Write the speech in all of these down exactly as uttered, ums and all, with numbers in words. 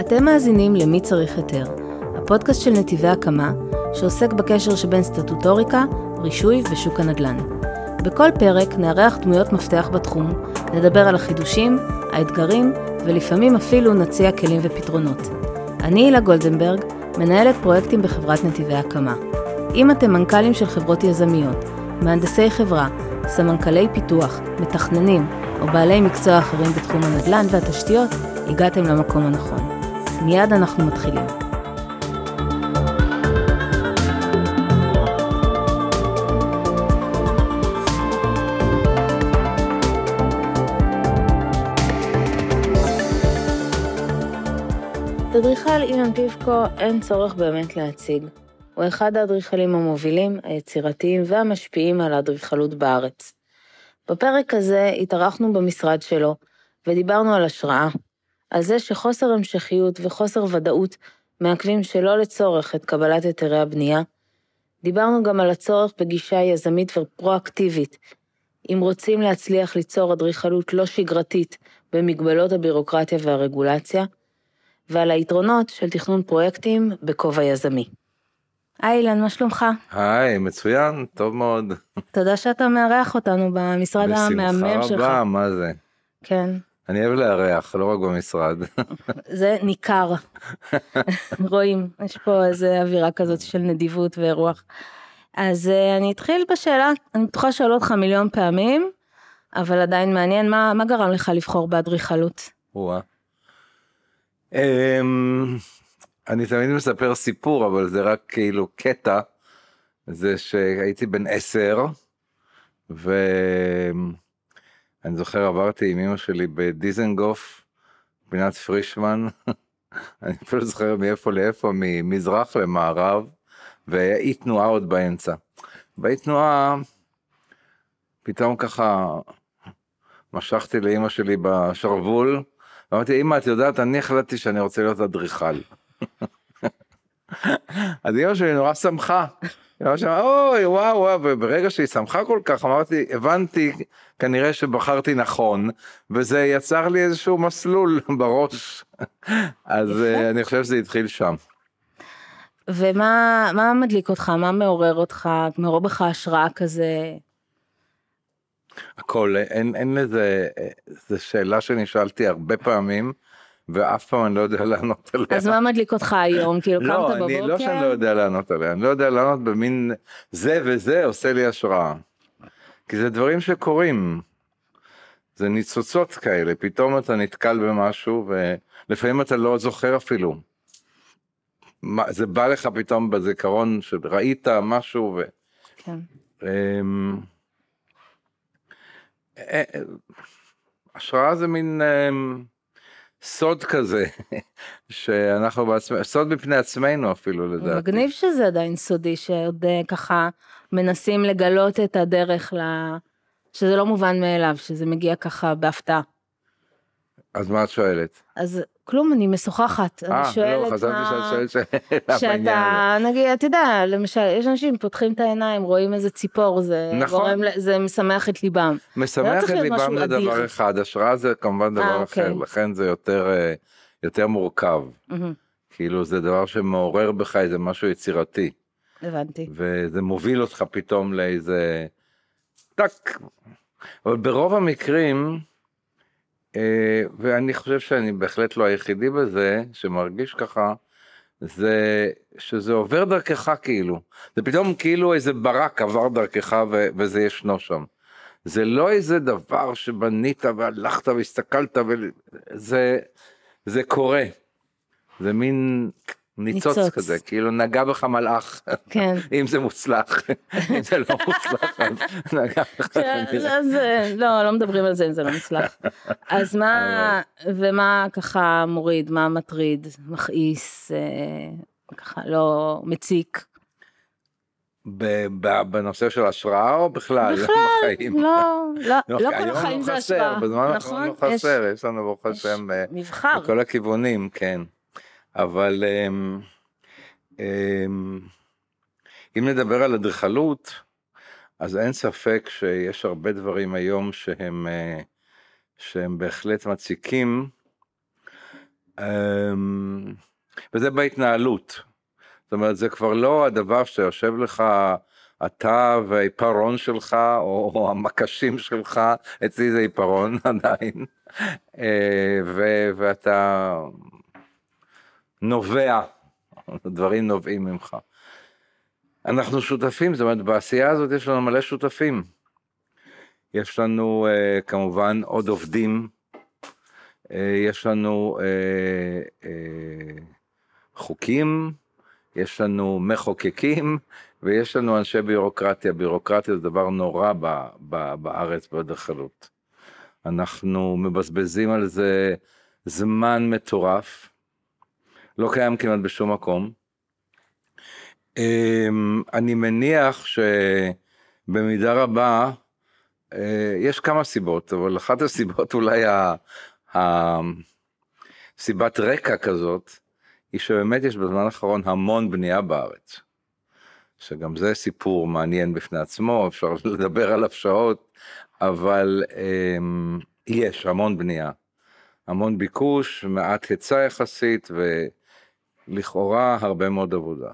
אתם מאזינים למי צריך היתר, הפודקאסט של נתיבי הקמה, שעוסק בקשר שבין סטטוטוריקה, רישוי ושוק הנדל"ן. בכל פרק נארח דמויות מפתח בתחום, נדבר על החידושים, האתגרים, ולפעמים אפילו נציע כלים ופתרונות. אני הילה גולדנברג, מנהלת פרויקטים בחברת נתיבי הקמה. אם אתם מנכ"לים של חברות יזמיות, מהנדסי חברה, סמנכ"לי פיתוח, מתכננים או בעלי מקצוע אחרים בתחום הנדל"ן והתשתיות, הגעתם למקום הנכון. מיד אנחנו מתחילים. אדריכל אילן פיבקו אין צורך באמת להציג. הוא אחד האדריכלים המובילים, היצירתיים והמשפיעים על האדריכלות בארץ. בפרק הזה התארחנו במשרד שלו ודיברנו על השראה, על זה שחוסר המשכיות וחוסר ודאות מעכבים שלא לצורך את קבלת היתרי הבנייה. דיברנו גם על הצורך בגישה יזמית ופרואקטיבית, אם רוצים להצליח ליצור אדריכלות לא שגרתית במגבלות הבירוקרטיה והרגולציה, ועל היתרונות של תכנון פרויקטים בכובע יזמי. היי אילן, מה שלומך? היי, מצוין, טוב מאוד. תודה שאתה מארח אותנו במשרד המהמם שלך. בשמחה רבה, מה זה? כן. אני אוהב לארח, לא רק במשרד. זה ניכר. רואים, יש פה איזו אווירה כזאת של נדיבות ורוח. אז אני אתחיל בשאלה, אני בטוחה שאלה אותך מיליון פעמים, אבל עדיין מעניין, מה, מה גרם לך לבחור באדריכלות? וואה. אני תמיד מספר סיפור, אבל זה רק כאילו קטע, זה שהייתי בן עשר, ואני זוכר עברתי עם אמא שלי בדיזנגוף, פינת פרישמן, אני אפילו זוכר מאיפה לאיפה, ממזרח למערב, והיא תנועה עוד באמצע. והיא תנועה, פתאום ככה משכתי לאמא שלי בשרוול, ואמרתי, אמא, את יודעת, אני החלטתי שאני רוצה להיות אדריכל. אז אמא שלי נורא שמחה. אמא שלי, אוי, וואו, וואו, וברגע שהיא שמחה כל כך, אמרתי, הבנתי, כנראה שבחרתי נכון, וזה יצר לי איזשהו מסלול בראש. אז אני חושב שזה התחיל שם. ומה מה מדליק אותך? מה מעורר אותך? מעורר בך השראה כזה? הכל, אין, אין לזה, זו שאלה שנשאלתי הרבה פעמים, ואף פעם אני לא יודע לענות עליה. אז מה מדליק אותך היום? כאילו, לא, קמת בבוקר? אני לא שאני לא יודע לענות עליה, אני לא יודע לענות במין זה וזה עושה לי השראה. כי זה דברים שקורים, זה ניצוצות כאלה, פתאום אתה נתקל במשהו, ולפעמים אתה לא זוכר אפילו. זה בא לך פתאום בזיכרון שראית משהו, ו... כן. השראה זה מין סוד כזה, שאנחנו בעצמנו, סוד בפני עצמנו אפילו לדעתי. מגניב שזה עדיין סודי, שעוד ככה מנסים לגלות את הדרך, שזה לא מובן מאליו, שזה מגיע ככה בהפתעה. אז מה את שואלת? אז כלום, אני משוחחת, אני שואלת לא, חשבתי שאת שואלת שאלה בעניין שאתה, נגיד, אתה יודע, למשל, יש אנשים פותחים את העיניים, רואים איזה ציפור, זה נכון. גורם, זה משמח את ליבם. משמח את ליבם זה דבר אחד, השראה זה כמובן דבר אחר, לכן זה יותר, יותר מורכב. כאילו זה דבר שמעורר בך איזה משהו יצירתי. הבנתי. וזה מוביל אותך פתאום לאיזה, טק. אבל ברוב המקרים, ואני חושב שאני בהחלט לא היחידי בזה, שמרגיש ככה, זה שזה עובר דרכך כאילו, זה פתאום כאילו איזה ברק עבר דרכך ו- וזה ישנו שם, זה לא איזה דבר שבנית והלכת והסתכלת, וזה, זה קורה, זה מין ניצוץ, ניצוץ כזה, כאילו נגע בך מלאך, כן. אם זה מוצלח, אם זה לא מוצלח, אז נגע בך. אז לא, לא מדברים על זה אם זה לא מוצלח. אז מה, ומה ככה מוריד, מה מטריד, מכעיס, ככה לא מציק? בנושא של השראה או בכלל? בכלל, לא, לא כל היום החיים זה לא השראה. חסר, בזמן האחרון לא חסר, יש לנו ברוך השם בכל הכיוונים, כן. אבל אם נדבר על אדריכלות, אז אין ספק שיש הרבה דברים היום שהם, שהם בהחלט מציקים. וזה בהתנהלות. זאת אומרת, זה כבר לא הדבר שיושב לך, אתה והעיפרון שלך, או, או המקשים שלך, אצלי זה עיפרון עדיין, ו, ואתה נובע, דברים נובעים ממך. אנחנו שותפים, זאת אומרת, בעשייה הזאת יש לנו מלא שותפים. יש לנו כמובן עוד עובדים, יש לנו חוקים, יש לנו מחוקקים, ויש לנו אנשי בירוקרטיה. בירוקרטיה זה דבר נורא ב, ב, בארץ באדריכלות. אנחנו מבזבזים על זה זמן מטורף, לא קיים כמעט בשום מקום. אני מניח שבמידה רבה, יש כמה סיבות, אבל אחת הסיבות אולי הסיבת רקע כזאת, היא שבאמת יש בזמן האחרון המון בנייה בארץ, שגם זה סיפור מעניין בפני עצמו, אפשר לדבר עליו שעות, אבל um, יש המון בנייה, המון ביקוש, מעט היצע יחסית, ולכאורה הרבה מאוד עבודה.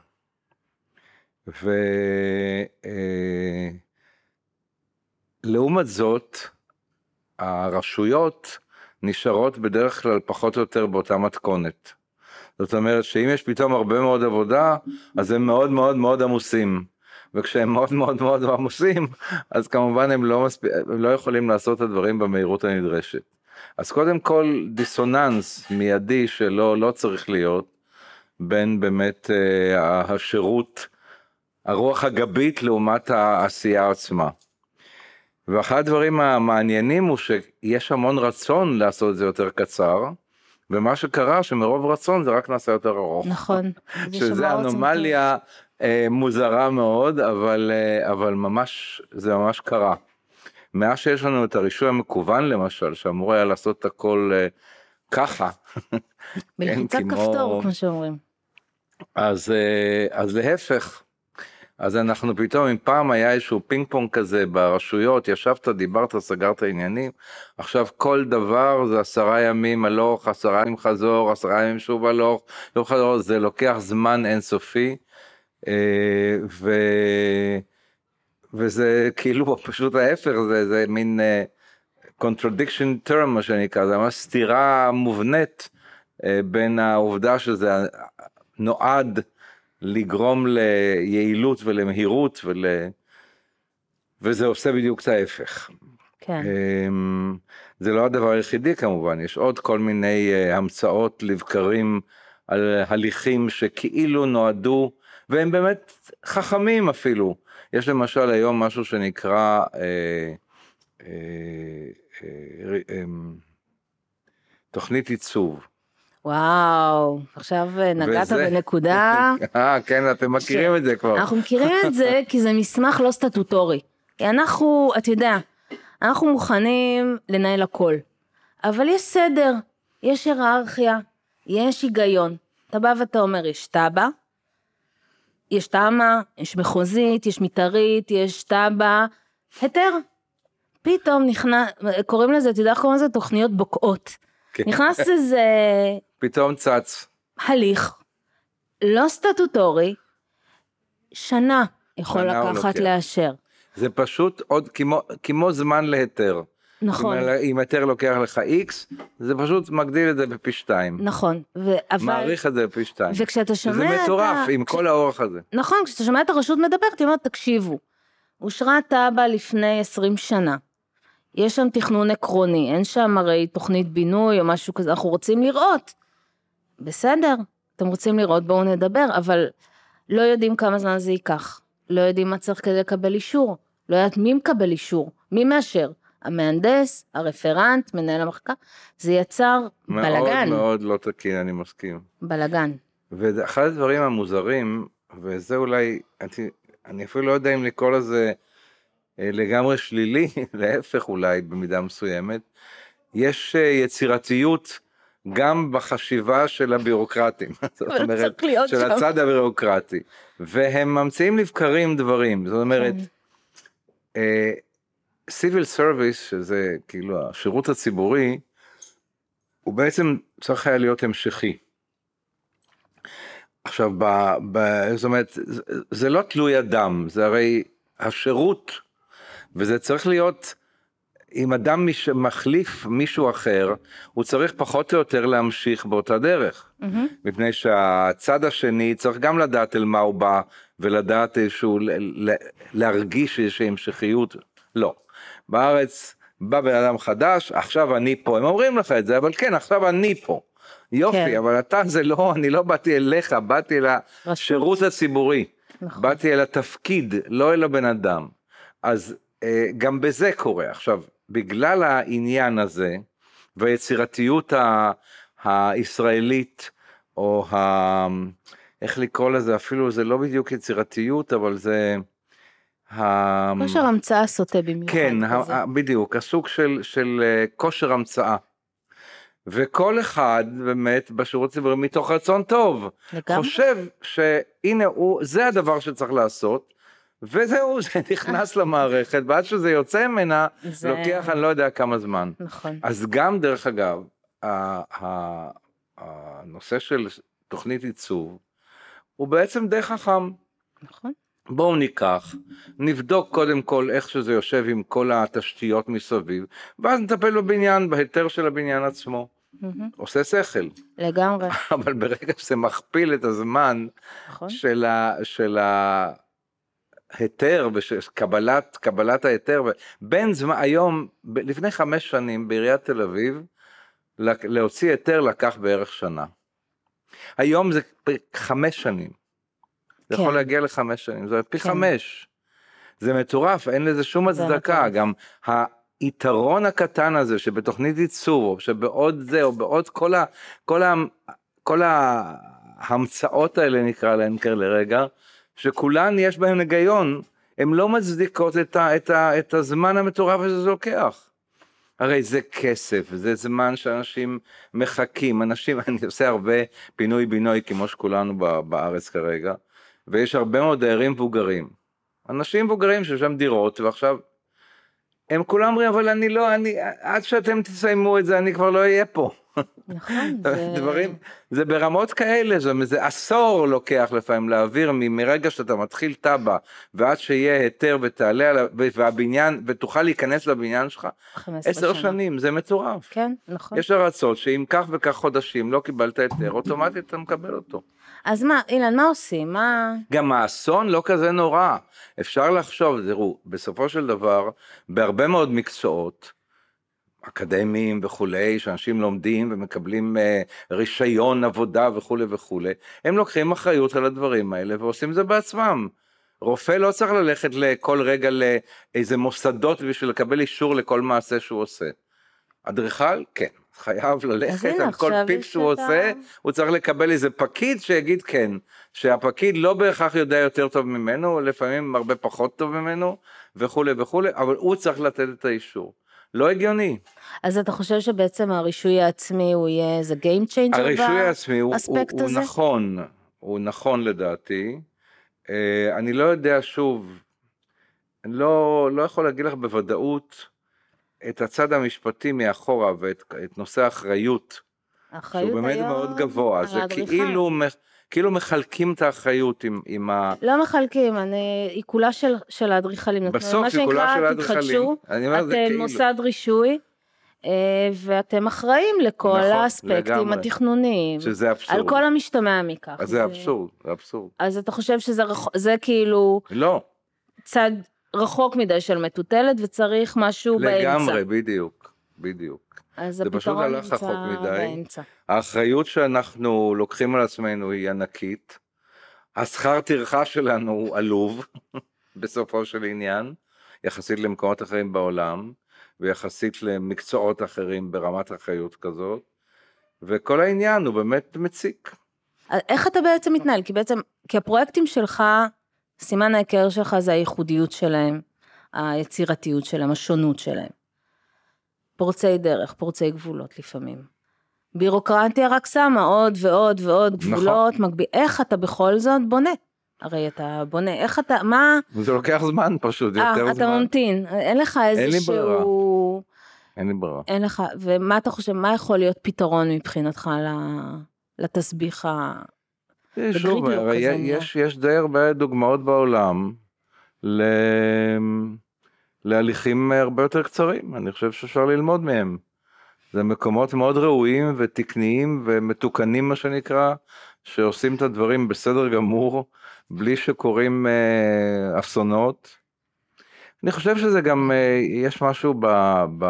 ולעומת uh, זאת, הרשויות נשארות בדרך כלל פחות או יותר באותה מתכונת. זאת אומרת שאם יש פתאום הרבה מאוד עבודה, אז הם מאוד מאוד מאוד עמוסים, וכשהם מאוד מאוד מאוד עמוסים, אז כמובן הם לא, מספ... הם לא יכולים לעשות את הדברים במהירות הנדרשת. אז קודם כל דיסוננס מיידי שלא לא צריך להיות, בין באמת אה, השירות, הרוח הגבית לעומת העשייה עצמה. ואחד הדברים המעניינים הוא שיש המון רצון לעשות את זה יותר קצר, ומה שקרה שמרוב רצון זה רק נעשה יותר ארוך. נכון. שזה אנומליה אה, מוזרה מאוד, אבל, אה, אבל ממש, זה ממש קרה. מאז שיש לנו את הרישוי המקוון למשל, שאמור היה לעשות את הכל אה, ככה. בלחיצת כן, כפתור, כמו שאומרים. אז, אה, אז להפך, אז אנחנו פתאום, אם פעם היה איזשהו פינג פונג כזה ברשויות, ישבת, דיברת, סגרת עניינים, עכשיו כל דבר זה עשרה ימים הלוך, עשרה ימים חזור, עשרה ימים שוב הלוך, לא חזור, זה לוקח זמן אינסופי, ו... וזה כאילו פשוט ההפך, זה, זה מין contradiction term, מה שנקרא, זה ממש סתירה מובנית בין העובדה שזה נועד, לגרום ליעילות ולמהירות, ול... וזה עושה בדיוק את ההפך. כן. זה לא הדבר היחידי כמובן, יש עוד כל מיני המצאות לבקרים על הליכים שכאילו נועדו, והם באמת חכמים אפילו. יש למשל היום משהו שנקרא אה, אה, אה, אה, תוכנית עיצוב. וואו, עכשיו נגעת וזה... בנקודה. אה, כן, אתם מכירים ש... את זה כבר. אנחנו מכירים את זה כי זה מסמך לא סטטוטורי. אנחנו, אתה יודע, אנחנו מוכנים לנהל הכל. אבל יש סדר, יש היררכיה, יש היגיון. אתה בא ואתה אומר, יש טאבה, יש תאמה, יש מחוזית, יש מתארית, יש טאבה, היתר. פתאום נכנס, קוראים לזה, אתה יודע, קוראים לזה תוכניות בוקעות. נכנס לזה... פתאום צץ. הליך, לא סטטוטורי, שנה יכול שנה לקחת לאשר. זה פשוט עוד כמו, כמו זמן להיתר. נכון. אם, אם היתר לוקח לך X, זה פשוט מגדיל את זה בפי שתיים. נכון. ו- אבל... מעריך את זה בפי שתיים. וכשאתה שומע זה מטורף אתה... עם כש... כל האורך הזה. נכון, כשאתה שומע את הרשות מדברת, היא אומרת, תקשיבו, אושרה טאבה לפני עשרים שנה. יש שם תכנון עקרוני, אין שם הרי תוכנית בינוי או משהו כזה, אנחנו רוצים לראות. בסדר, אתם רוצים לראות, בואו נדבר, אבל לא יודעים כמה זמן זה ייקח. לא יודעים מה צריך כדי לקבל אישור. לא יודעת מי מקבל אישור, מי מאשר. המהנדס, הרפרנט, מנהל המחקר, זה יצר מאוד, בלגן. מאוד מאוד לא תקין, אני מסכים. בלגן. ואחד הדברים המוזרים, וזה אולי, אני, אני אפילו לא יודע אם לקרוא לזה לגמרי שלילי, להפך אולי במידה מסוימת, יש יצירתיות גם בחשיבה של הבירוקרטים, זאת אומרת, של שם. הצד הבירוקרטי, והם ממציאים לבקרים דברים, זאת אומרת, כן. uh, civil service, שזה כאילו השירות הציבורי, הוא בעצם צריך היה להיות המשכי. עכשיו, ב, ב, זאת אומרת, זה, זה לא תלוי אדם, זה הרי השירות, וזה צריך להיות, אם אדם מחליף מישהו אחר, הוא צריך פחות או יותר להמשיך באותה דרך. Mm-hmm. מפני שהצד השני צריך גם לדעת אל מה הוא בא, ולדעת איזשהו, להרגיש איזושהי המשכיות. לא. בארץ בא בן אדם חדש, עכשיו אני פה. הם אומרים לך את זה, אבל כן, עכשיו אני פה. יופי, כן. אבל אתה זה לא, אני לא באתי אליך, באתי לשירות הציבורי. נכון. באתי אל התפקיד, לא אל הבן אדם. אז גם בזה קורה. עכשיו, בגלל העניין הזה, והיצירתיות ה- הישראלית, או ה... איך לקרוא לזה, אפילו זה לא בדיוק יצירתיות, אבל זה... כושר המצאה סוטה במיוחד. כן, ה- בדיוק, הסוג של, של כושר המצאה. וכל אחד באמת בשירות ציבורי מתוך רצון טוב, לגמרי. חושב שהנה הוא, זה הדבר שצריך לעשות, וזהו, זה נכנס למערכת, ועד שזה יוצא ממנה, זה... לוקח אני לא יודע כמה זמן. נכון. אז גם דרך אגב, הנושא של תוכנית עיצוב, הוא בעצם די חכם. נכון. בואו ניקח, נבדוק קודם כל איך שזה יושב עם כל התשתיות מסביב, ואז נטפל בבניין, בהיתר של הבניין עצמו. Mm-hmm. עושה שכל. לגמרי. אבל ברגע שזה מכפיל את הזמן, נכון. של ה... של ה... היתר וקבלת קבלת ההיתר, בין זמן, היום, לפני חמש שנים בעיריית תל אביב, להוציא היתר לקח בערך שנה. היום זה חמש שנים. זה כן. יכול להגיע לחמש שנים, זה פי כן. חמש. זה מטורף, אין לזה שום הצדקה. גם היתרון הקטן הזה שבתוכנית ייצור, או שבעוד זה, או בעוד כל ה... כל ה... כל ההמצאות האלה נקרא להן כאלה לרגע, שכולן יש בהם היגיון, הן לא מצדיקות את, ה, את, ה, את הזמן המטורף שזה לוקח. הרי זה כסף, זה זמן שאנשים מחכים, אנשים, אני עושה הרבה פינוי בינוי כמו שכולנו בארץ כרגע, ויש הרבה מאוד דיירים מבוגרים, אנשים מבוגרים שיש שם דירות, ועכשיו הם כולם אומרים, אבל אני לא, אני, עד שאתם תסיימו את זה, אני כבר לא אהיה פה. נכון. דברים, זה ברמות כאלה, זה, זה עשור לוקח לפעמים להעביר מרגע שאתה מתחיל טאבה, ועד שיהיה היתר ותעלה עליו, והבניין, ותוכל להיכנס לבניין שלך, עשר שנים, זה מטורף. כן, נכון. יש ארצות שאם כך וכך חודשים לא קיבלת היתר, אוטומטית אתה מקבל אותו. אז מה, אילן, מה עושים? מה... גם האסון לא כזה נורא. אפשר לחשוב, תראו, בסופו של דבר, בהרבה מאוד מקצועות, אקדמיים וכולי, שאנשים לומדים ומקבלים uh, רישיון עבודה וכולי וכולי, הם לוקחים אחריות על הדברים האלה ועושים זה בעצמם. רופא לא צריך ללכת לכל רגע לאיזה מוסדות בשביל לקבל אישור לכל מעשה שהוא עושה. אדריכל, כן, חייב ללכת על כל פיפ שהוא שאתה... עושה, הוא צריך לקבל איזה פקיד שיגיד כן, שהפקיד לא בהכרח יודע יותר טוב ממנו, לפעמים הרבה פחות טוב ממנו וכולי וכולי, אבל הוא צריך לתת את האישור. לא הגיוני. אז אתה חושב שבעצם הרישוי העצמי הוא יהיה איזה game changer הרישוי העצמי הוא, הוא, הוא נכון, הוא נכון לדעתי. Uh, אני לא יודע שוב, אני לא, לא יכול להגיד לך בוודאות את הצד המשפטי מאחורה ואת את נושא האחריות, שהוא באמת מאוד גבוה, זה כאילו... כאילו מחלקים את האחריות עם, עם ה... לא מחלקים, אני, היא כולה של, של האדריכלים. בסוף היא כולה של האדריכלים. אתם כאילו... מוסד רישוי, ואתם אחראים לכל נכון, האספקטים לגמרי. התכנוניים. שזה אבסורד. על כל המשתמע מכך. אז זה, זה אבסורד, זה אבסורד. אז אתה חושב שזה רח... זה כאילו... לא. צד רחוק מדי של מטוטלת, וצריך משהו לגמרי, באמצע. לגמרי, בדיוק, בדיוק. אז זה פשוט הלך רחוק מדי. באמצע. האחריות שאנחנו לוקחים על עצמנו היא ענקית. השכר טרחה שלנו הוא עלוב, בסופו של עניין, יחסית למקומות אחרים בעולם, ויחסית למקצועות אחרים ברמת אחריות כזאת, וכל העניין הוא באמת מציק. איך אתה בעצם מתנהל? כי בעצם, כי הפרויקטים שלך, סימן ההיכר שלך זה הייחודיות שלהם, היצירתיות שלהם, השונות שלהם. פורצי דרך, פורצי גבולות לפעמים. בירוקרטיה רק שמה עוד ועוד ועוד גבולות, נכון. מגביל. איך אתה בכל זאת בונה? הרי אתה בונה, איך אתה, מה... זה לוקח זמן פשוט, יותר 아, זמן. אתה ממתין, אין לך איזשהו... אין לי ברירה. אין לך, ומה אתה חושב, מה יכול להיות פתרון מבחינתך לתסביך שוב, הגרידלוק הזה? יש, יש די הרבה דוגמאות בעולם ל... להליכים הרבה יותר קצרים, אני חושב שאפשר ללמוד מהם. זה מקומות מאוד ראויים ותקניים ומתוקנים מה שנקרא, שעושים את הדברים בסדר גמור, בלי שקורים אה, אסונות. אני חושב שזה גם, אה, יש משהו ב, ב,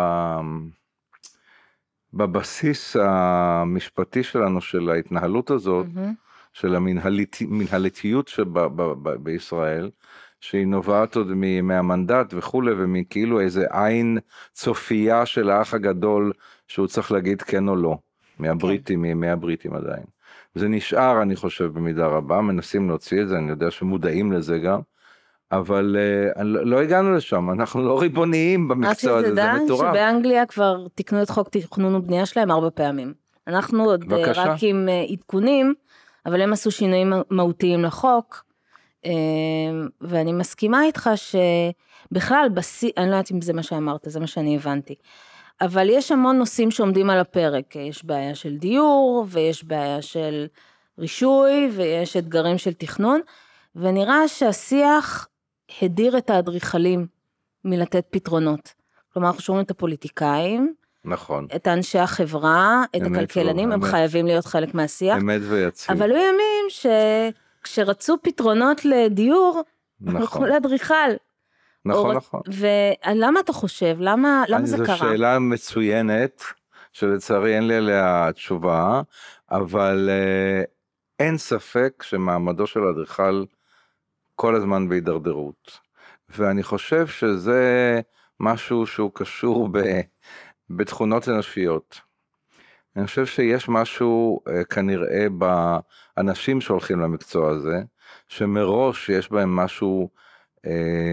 בבסיס המשפטי שלנו, של ההתנהלות הזאת, mm-hmm. של המנהלית, מנהלתיות שבה, ב, ב, בישראל, שהיא נובעת עוד מהמנדט וכו', ומכאילו איזה עין צופייה של האח הגדול, שהוא צריך להגיד כן או לא, מהבריטים, okay. מימי הבריטים עדיין. זה נשאר, אני חושב, במידה רבה, מנסים להוציא את זה, אני יודע שמודעים לזה גם, אבל uh, לא הגענו לשם, אנחנו לא ריבוניים במקצוע הזה, זה מטורף. שבאנגליה כבר תקנו את חוק תכנון ובנייה שלהם ארבע פעמים. אנחנו עוד בבקשה. רק עם uh, עדכונים, אבל הם עשו שינויים מהותיים לחוק, ואני מסכימה איתך שבכלל, בסי, אני לא יודעת אם זה מה שאמרת, זה מה שאני הבנתי, אבל יש המון נושאים שעומדים על הפרק, יש בעיה של דיור, ויש בעיה של רישוי, ויש אתגרים של תכנון, ונראה שהשיח הדיר את האדריכלים מלתת פתרונות. כלומר, אנחנו שומעים את הפוליטיקאים, נכון. את אנשי החברה, את הכלכלנים, הם חייבים להיות חלק מהשיח. אמת ויציב. אבל היו ימים ש... כשרצו פתרונות לדיור, הלכו לאדריכל. נכון, נכון. ולמה אתה חושב? למה זה קרה? זו שאלה מצוינת, שלצערי אין לי עליה תשובה, אבל אין ספק שמעמדו של אדריכל כל הזמן בהידרדרות. ואני חושב שזה משהו שהוא קשור בתכונות אנושיות. אני חושב שיש משהו כנראה באנשים שהולכים למקצוע הזה, שמראש יש בהם משהו אה,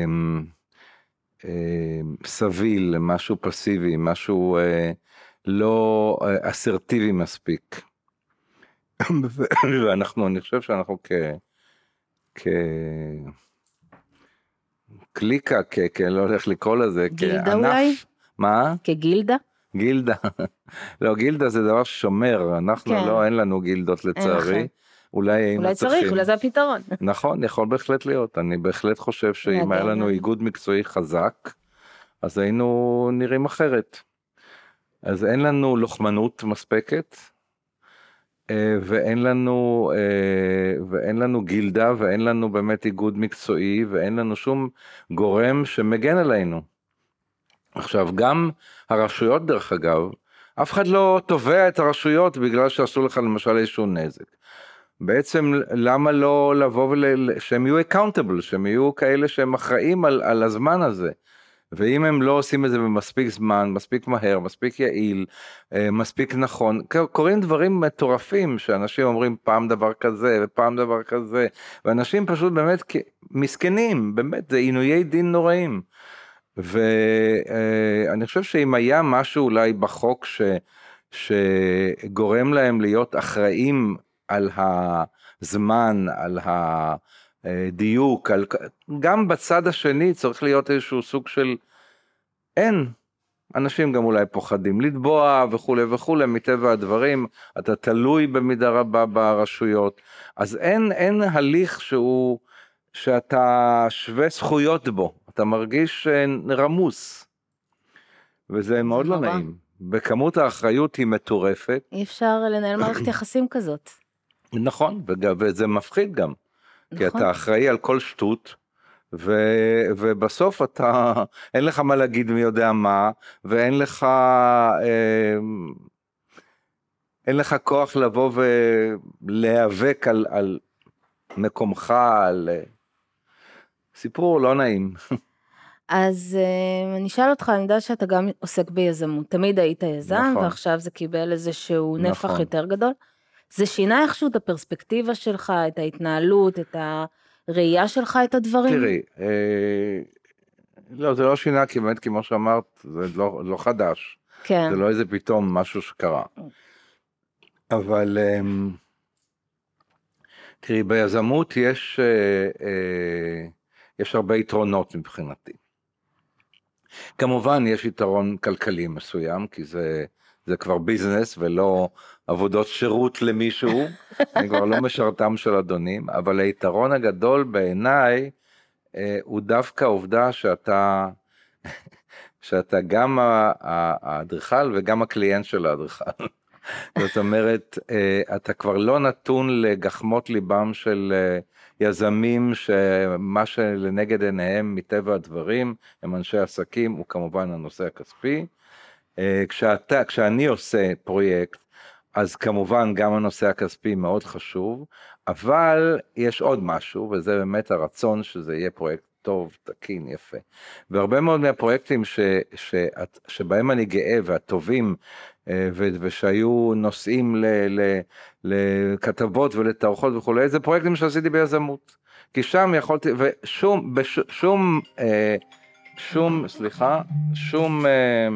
אה, סביל, משהו פסיבי, משהו אה, לא אה, אסרטיבי מספיק. ואנחנו, אני חושב שאנחנו כ... כ... קליקה, כ... כ... לא הולך לקרוא לזה, גילדה כענף. אולי? מה? כגילדה? גילדה, לא, גילדה זה דבר שומר, אנחנו כן. לא, אין לנו גילדות לצערי, אולי, אולי צריך, צריכים. אולי זה הפתרון. נכון, יכול בהחלט להיות, אני בהחלט חושב שאם היה לנו איגוד מקצועי חזק, אז היינו נראים אחרת. אז אין לנו לוחמנות מספקת, ואין לנו, ואין לנו גילדה, ואין לנו באמת איגוד מקצועי, ואין לנו שום גורם שמגן עלינו. עכשיו, גם הרשויות דרך אגב, אף אחד לא תובע את הרשויות בגלל שעשו לך למשל איזשהו נזק. בעצם למה לא לבוא ול... שהם יהיו accountable, שהם יהיו כאלה שהם אחראים על, על הזמן הזה. ואם הם לא עושים את זה במספיק זמן, מספיק מהר, מספיק יעיל, מספיק נכון, קוראים דברים מטורפים שאנשים אומרים פעם דבר כזה ופעם דבר כזה, ואנשים פשוט באמת מסכנים, באמת זה עינויי דין נוראים. ואני חושב שאם היה משהו אולי בחוק ש, שגורם להם להיות אחראים על הזמן, על הדיוק, על, גם בצד השני צריך להיות איזשהו סוג של, אין, אנשים גם אולי פוחדים לתבוע וכו' וכו', מטבע הדברים, אתה תלוי במידה רבה ברשויות, אז אין, אין הליך שהוא, שאתה שווה זכויות בו, אתה מרגיש רמוס, וזה מאוד לא נעים. בכמות האחריות היא מטורפת. אי אפשר לנהל מערכת יחסים כזאת. נכון, וזה מפחיד גם, כי אתה אחראי על כל שטות, ובסוף אתה, אין לך מה להגיד מי יודע מה, ואין לך, אין לך כוח לבוא ולהיאבק על, על מקומך, על... סיפור לא נעים. אז uh, אני אשאל אותך, אני יודעת שאתה גם עוסק ביזמות, תמיד היית יזם, נכון. ועכשיו זה קיבל איזשהו נפח נכון. יותר גדול. זה שינה איכשהו את הפרספקטיבה שלך, את ההתנהלות, את הראייה שלך, את הדברים? תראי, אה, לא, זה לא שינה, כי באמת, כמו שאמרת, זה לא, לא חדש. כן. זה לא איזה פתאום משהו שקרה. אבל... אה, תראי, ביזמות יש, אה, אה, יש הרבה יתרונות מבחינתי. כמובן יש יתרון כלכלי מסוים, כי זה, זה כבר ביזנס ולא עבודות שירות למישהו, אני כבר לא משרתם של אדונים, אבל היתרון הגדול בעיניי, אה, הוא דווקא העובדה שאתה, שאתה גם האדריכל וגם הקליינט של האדריכל. זאת אומרת, אתה כבר לא נתון לגחמות ליבם של יזמים, שמה שלנגד עיניהם מטבע הדברים, הם אנשי עסקים, הוא כמובן הנושא הכספי. כשאתה, כשאני עושה פרויקט, אז כמובן גם הנושא הכספי מאוד חשוב, אבל יש עוד משהו, וזה באמת הרצון שזה יהיה פרויקט טוב, תקין, יפה. והרבה מאוד מהפרויקטים ש, ש, שבהם אני גאה והטובים, ו, ושהיו נושאים ל, ל, לכתבות ולתערוכות וכו', זה פרויקטים שעשיתי ביזמות. כי שם יכולתי, ושום, בשום, שום, סליחה, שום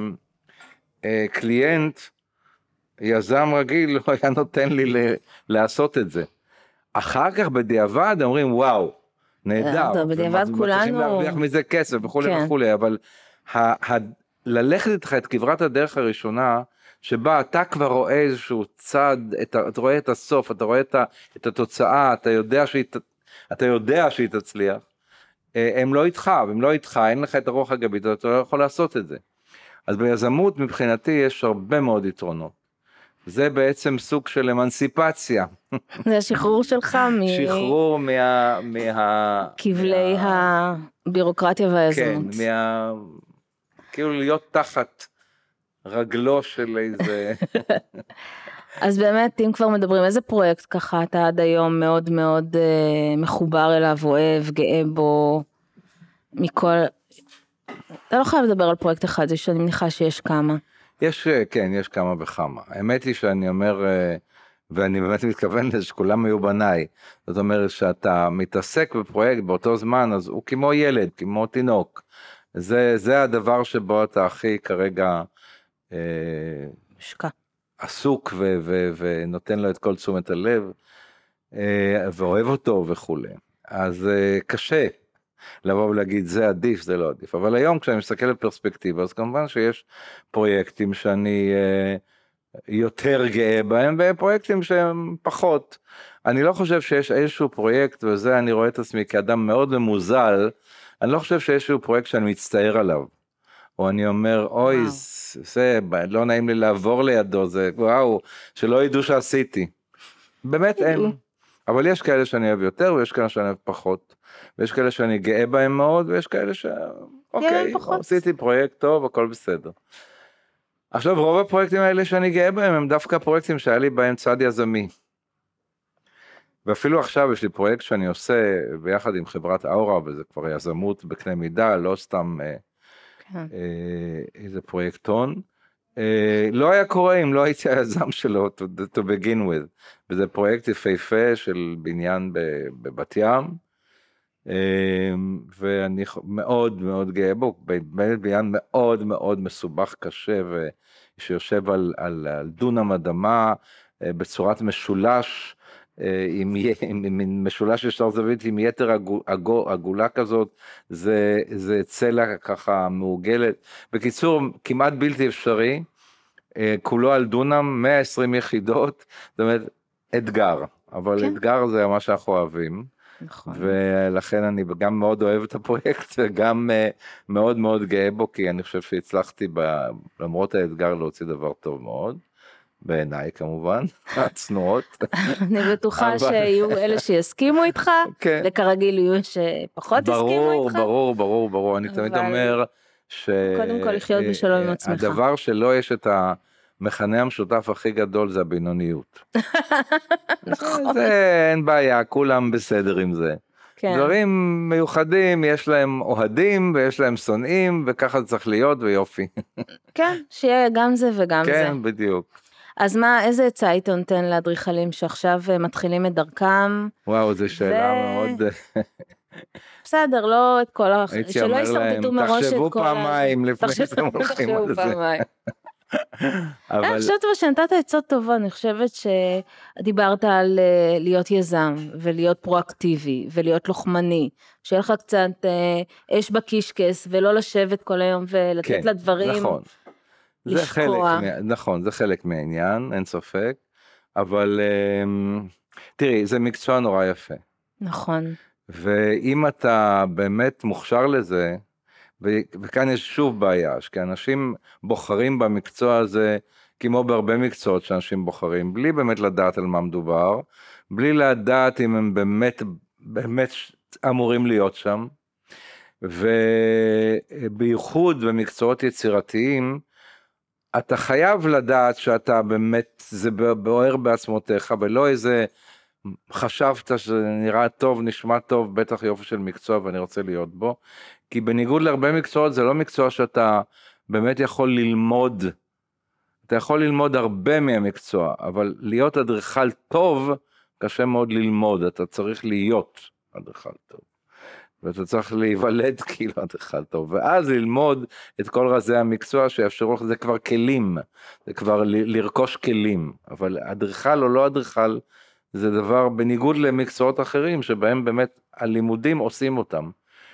קליינט, יזם רגיל לא היה נותן לי ל, לעשות את זה. אחר כך בדיעבד אומרים, וואו, נהדר, בדיעבד כולנו צריכים להרוויח מזה כסף וכו' וכו', אבל ה, ה, ללכת איתך את כברת הדרך הראשונה, שבה אתה כבר רואה איזשהו צד, אתה, אתה רואה את הסוף, אתה רואה את, ה, את התוצאה, אתה יודע שהיא, אתה יודע שהיא תצליח, הם לא איתך, והם לא איתך, אין לך את הרוח הגבית, אתה לא יכול לעשות את זה. אז ביזמות מבחינתי יש הרבה מאוד יתרונות. זה בעצם סוג של אמנסיפציה. זה השחרור שלך מ... שחרור מה... מה... כבלי מה... הבירוקרטיה והיזמות. כן, מה... כאילו להיות תחת רגלו של איזה... אז באמת, אם כבר מדברים, איזה פרויקט ככה אתה עד היום מאוד מאוד uh, מחובר אליו, אוהב, גאה בו, מכל... אתה לא חייב לדבר על פרויקט אחד, זה שאני מניחה שיש כמה. יש, כן, יש כמה וכמה. האמת היא שאני אומר, ואני באמת מתכוון לזה שכולם היו בניי, זאת אומרת שאתה מתעסק בפרויקט באותו זמן, אז הוא כמו ילד, כמו תינוק. זה, זה הדבר שבו אתה הכי כרגע משקע. עסוק ו, ו, ונותן לו את כל תשומת הלב, ואוהב אותו וכו'. אז קשה. לבוא ולהגיד זה עדיף, זה לא עדיף, אבל היום כשאני מסתכל בפרספקטיבה, אז כמובן שיש פרויקטים שאני אה, יותר גאה בהם, ופרויקטים שהם פחות. אני לא חושב שיש איזשהו פרויקט, וזה אני רואה את עצמי כאדם מאוד ממוזל, אני לא חושב שיש איזשהו פרויקט שאני מצטער עליו, או אני אומר, אוי, וואו. זה לא נעים לי לעבור לידו, זה וואו, שלא ידעו שעשיתי. באמת אין. אבל יש כאלה שאני אוהב יותר, ויש כאלה שאני אוהב פחות. ויש כאלה שאני גאה בהם מאוד, ויש כאלה ש... אוקיי, עשיתי פרויקט טוב, הכל בסדר. עכשיו, רוב הפרויקטים האלה שאני גאה בהם, הם דווקא פרויקטים שהיה לי בהם צד יזמי. ואפילו עכשיו יש לי פרויקט שאני עושה ביחד עם חברת אורה, וזה כבר יזמות בקנה מידה, לא סתם כן. אה, איזה פרויקטון. אה, לא היה קורה אם לא הייתי היזם שלו, to, to begin with. וזה פרויקט יפהפה של בניין בבת ים, ואני מאוד מאוד גאה בו, באמת בניין מאוד מאוד מסובך קשה, ושיושב על, על, על דונם אדמה, בצורת משולש, עם, עם, עם משולש ישר זווית, עם יתר עגולה כזאת, זה, זה צלע ככה מעוגלת, בקיצור כמעט בלתי אפשרי, כולו על דונם, מאה ועשרים יחידות, זאת אומרת אתגר, אבל כן. אתגר זה מה שאנחנו אוהבים, נכון. ולכן אני גם מאוד אוהב את הפרויקט, וגם מאוד מאוד גאה בו, כי אני חושב שהצלחתי ב, למרות האתגר להוציא דבר טוב מאוד, בעיניי כמובן, הצנועות. אני בטוחה שיהיו אלה שיסכימו איתך, וכרגיל יהיו שפחות יסכימו איתך. ברור, ברור, ברור, אני תמיד אומר, קודם כל לחיות בשלום עם עצמך. הדבר שלא יש את המכנה המשותף הכי גדול זה הבינוניות. נכון. זה אין בעיה, כולם בסדר עם זה. דברים מיוחדים, יש להם אוהדים ויש להם שונאים, וככה זה צריך להיות ויופי. כן, שיהיה גם זה וגם זה. כן, בדיוק. אז מה, איזה עצה היית נותן לאדריכלים שעכשיו מתחילים את דרכם? וואו, זו שאלה מאוד... בסדר, לא את כל ה... שלא יסרטטו מראש את כל ה... תחשבו פעמיים לפני שאתם הולכים על זה. אני חושבת שנתת עצות טובות, אני חושבת שדיברת על להיות יזם, ולהיות פרואקטיבי, ולהיות לוחמני, שיהיה לך קצת אש בקישקס, ולא לשבת כל היום, ולתת לדברים לשקוע. נכון, זה חלק מהעניין, אין ספק, אבל תראי, זה מקצוע נורא יפה. נכון. ואם אתה באמת מוכשר לזה, וכאן יש שוב בעיה, כי אנשים בוחרים במקצוע הזה, כמו בהרבה מקצועות שאנשים בוחרים, בלי באמת לדעת על מה מדובר, בלי לדעת אם הם באמת, באמת אמורים להיות שם, ובייחוד במקצועות יצירתיים, אתה חייב לדעת שאתה באמת, זה בוער בעצמותיך, ולא איזה חשבת שזה נראה טוב, נשמע טוב, בטח יופי של מקצוע ואני רוצה להיות בו, כי בניגוד להרבה מקצועות זה לא מקצוע שאתה באמת יכול ללמוד, אתה יכול ללמוד הרבה מהמקצוע, אבל להיות אדריכל טוב קשה מאוד ללמוד, אתה צריך להיות אדריכל טוב, ואתה צריך להיוולד כאילו אדריכל טוב, ואז ללמוד את כל רזי המקצוע שיאפשרו לך, זה כבר כלים, זה כבר לרכוש כלים, אבל אדריכל או לא אדריכל, זה דבר בניגוד למקצועות אחרים, שבהם באמת הלימודים עושים אותם.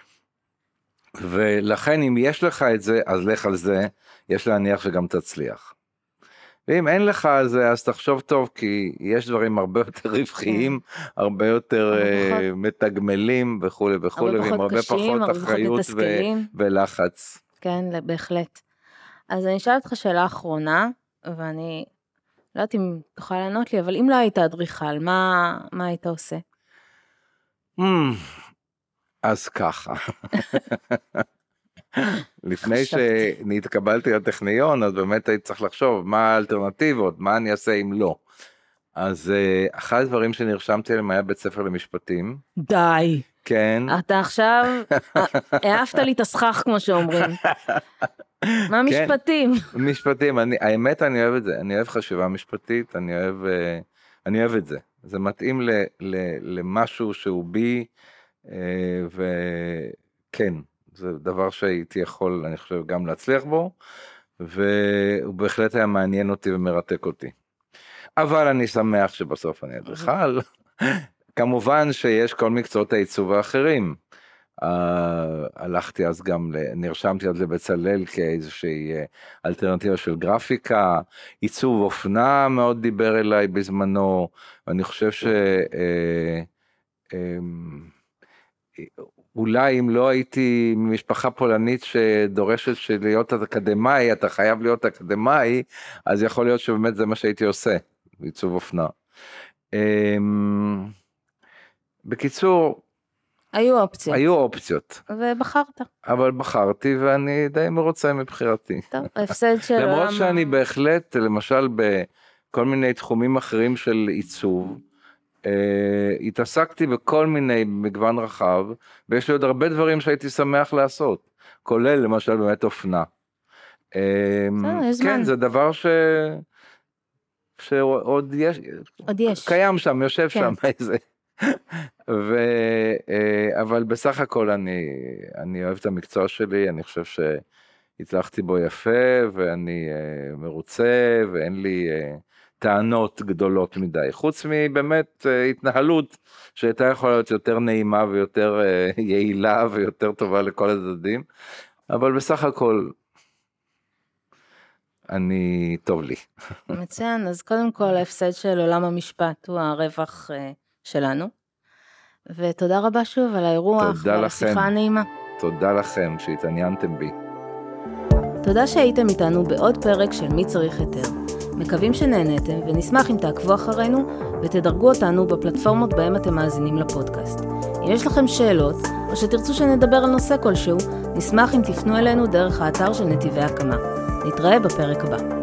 ולכן אם יש לך את זה, אז לך על זה, יש להניח שגם תצליח. ואם אין לך על זה, אז תחשוב טוב, כי יש דברים הרבה יותר רווחיים, הרבה יותר מתגמלים וכו' וכו', ועם הרבה פחות אחריות ולחץ. כן, בהחלט. אז אני אשאל אותך שאלה אחרונה, ואני לא יודעת אם תוכל לענות לי, אבל אם לא היית אדריכל, מה, מה היית עושה? אז ככה. לפני שנתקבלתי לטכניון, אז באמת הייתי צריך לחשוב מה האלטרנטיבות, מה אני אעשה אם לא. אז אחד הדברים שנרשמתי עליהם היה בית ספר למשפטים. די. כן. אתה עכשיו, העפת לי את הסכך כמו שאומרים. מה משפטים? משפטים, האמת אני אוהב את זה, אני אוהב חשיבה משפטית, אני אוהב, אני אוהב את זה. זה מתאים למשהו שהוא בי, וכן, זה דבר שהייתי יכול, אני חושב, גם להצליח בו, והוא בהחלט היה מעניין אותי ומרתק אותי. אבל אני שמח שבסוף אני אדריכל. כמובן שיש כל מקצועות העיצוב האחרים. Uh, הלכתי אז גם, נרשמתי אז לבצלאל כאיזושהי אלטרנטיבה של גרפיקה, עיצוב אופנה מאוד דיבר אליי בזמנו, ואני חושב ש... Uh, um, אולי אם לא הייתי ממשפחה פולנית שדורשת שלהיות אקדמאי, אתה חייב להיות אקדמאי, אז יכול להיות שבאמת זה מה שהייתי עושה, עיצוב אופנה. Um, בקיצור, היו אופציות. היו אופציות. ובחרת. אבל בחרתי ואני די מרוצה מבחירתי. טוב, ההפסד של... למרות שאני בהחלט, למשל בכל מיני תחומים אחרים של עיצוב, אה, התעסקתי בכל מיני מגוון רחב, ויש לי עוד הרבה דברים שהייתי שמח לעשות, כולל למשל באמת אופנה. אה, כן, זה דבר ש... שעוד יש... עוד יש. קיים שם, יושב כן. שם איזה... ו... אבל בסך הכל אני, אני אוהב את המקצוע שלי, אני חושב שהצלחתי בו יפה, ואני מרוצה, ואין לי טענות גדולות מדי, חוץ מבאמת התנהלות שהייתה יכולה להיות יותר נעימה ויותר יעילה ויותר טובה לכל הצדדים, אבל בסך הכל אני טוב לי. מצוין, אז קודם כל ההפסד של עולם המשפט הוא הרווח שלנו, ותודה רבה שוב על האירוח ועל השיחה הנעימה. תודה לכם שהתעניינתם בי. תודה שהייתם איתנו בעוד פרק של מי צריך היתר. מקווים שנהנתם ונשמח אם תעקבו אחרינו ותדרגו אותנו בפלטפורמות בהם אתם מאזינים לפודקאסט. אם יש לכם שאלות או שתרצו שנדבר על נושא כלשהו, נשמח אם תפנו אלינו דרך האתר של נתיבי הקמה. נתראה בפרק הבא.